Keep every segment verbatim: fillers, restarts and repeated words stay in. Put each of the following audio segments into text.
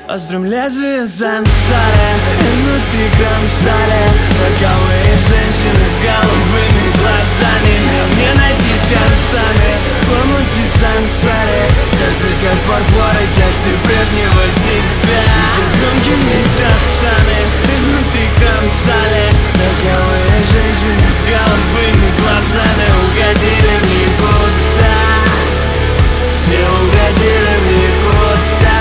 Острым лезвием сансары изнутри кромсали роковые женщины с голубыми глазами. Не найти с концами в омуте сансары. Сердце как фарфор и части прежнего себя. Все громкими тостами изнутри кромсали роковые женщины с голубыми глазами. Угодили в никуда, не угодили в никуда.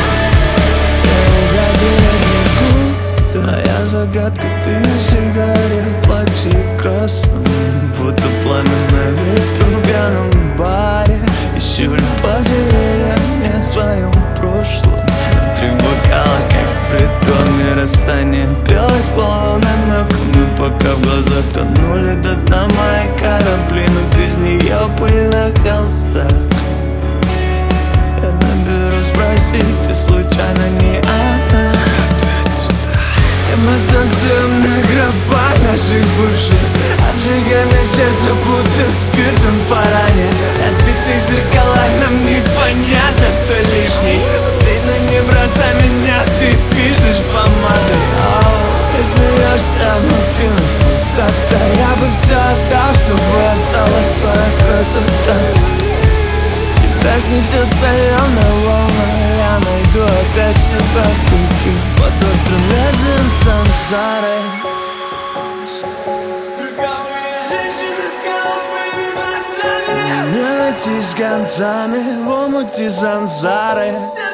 Твоя загадка, ты не сигарет, платье красным, будто пламя на ветру в пьяном баре. Ищу любовь, где я не в своем прошлом. Внутри бокала, как в притоне расстание. Пелось полным намеком, мы пока в глазах тонули до дна мои корабли. Но без нее пыль на холстах. Я наберу спросить, ты случайно не она? Мы станцуем на гробах наших бывших, обжигаем сердце, будто спиртом по ране. Разбитых зеркалах нам непонятно, кто лишний. Ты не бросай меня, ты пишешь помадой. Оу, ты смеешься, внутри нас пустота. Я бы все отдал, чтобы осталась твоя красота. Тебя снесет соленая волна, я найду опять себя в круге под острым лезвием сансары. Роковые женщины с голубыми глазами. Не найти с концами в омуте сансары.